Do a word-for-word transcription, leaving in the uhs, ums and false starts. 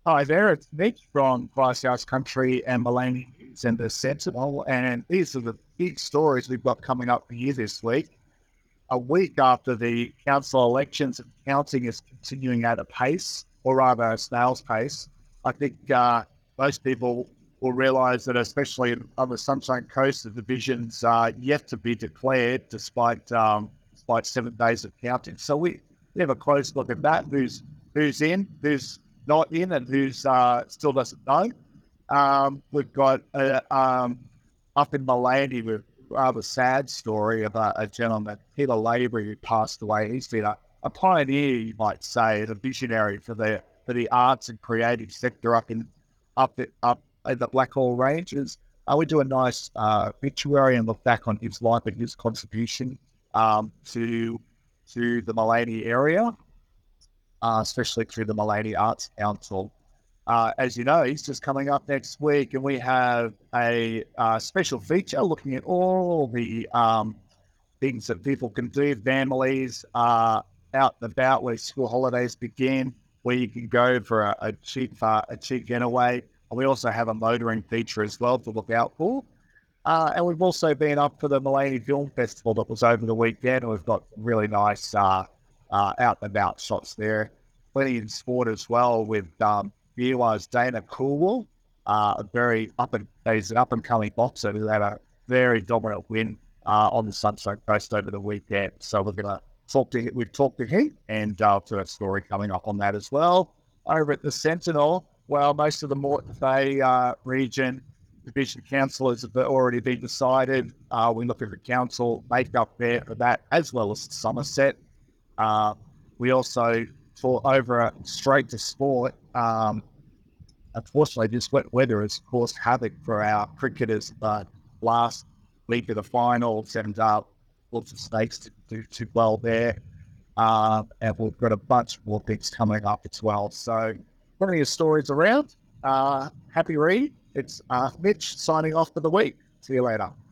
Hi there, it's Nick from Christhouse Country and Maloney News and the Sentinel, and these are the big stories we've got coming up for you this week. A week after the council elections, and counting is continuing at a pace, or rather a snail's pace. I think uh, most people will realise that, especially on the Sunshine Coast, the divisions are yet to be declared, despite um, despite seven days of counting. So we, we have a close look at that. Who's who's in, who's not in, and who's uh, still doesn't know. Um, we've got uh, um, up in Malandi with a rather sad story about a gentleman, Peter Lavery, who passed away. He's been a, a pioneer, you might say, and a visionary for the for the arts and creative sector up in up up in the Blackhall Ranges. Uh, we do a nice uh, obituary and look back on his life and his contribution um, to to the Malandi area, uh, especially through the Malandi Arts Council. Uh, as you know, Easter's coming up next week, and we have a uh, special feature looking at all the um, things that people can do. Families uh, out and about where school holidays begin, where you can go for a, a cheap uh, a cheap getaway. And we also have a motoring feature as well to look out for. Uh, and we've also been up for the Malay Film Festival that was over the weekend. And we've got really nice uh, uh, out and about shots there. Plenty in sport as well with um, realised Dana Coolwell, uh, a very up and he's an up and coming boxer who had a very dominant win uh, on the Sunshine Coast over the weekend. So we're gonna talk to we've talked to him and uh, to a story coming up on that as well. Over at the Sentinel, well, most of the Moreton Bay uh, region division councillors have already been decided. Uh, we look at the council makeup there for that, as well as Somerset. Uh, we also for over straight to sport. Um, unfortunately, this wet weather has caused havoc for our cricketers. But last week of the finals, and uh, lots of snakes to do too well there. Uh, and we've got a bunch more things coming up as well. So, plenty of stories around. Uh, happy read. It's uh, Mitch signing off for the week. See you later.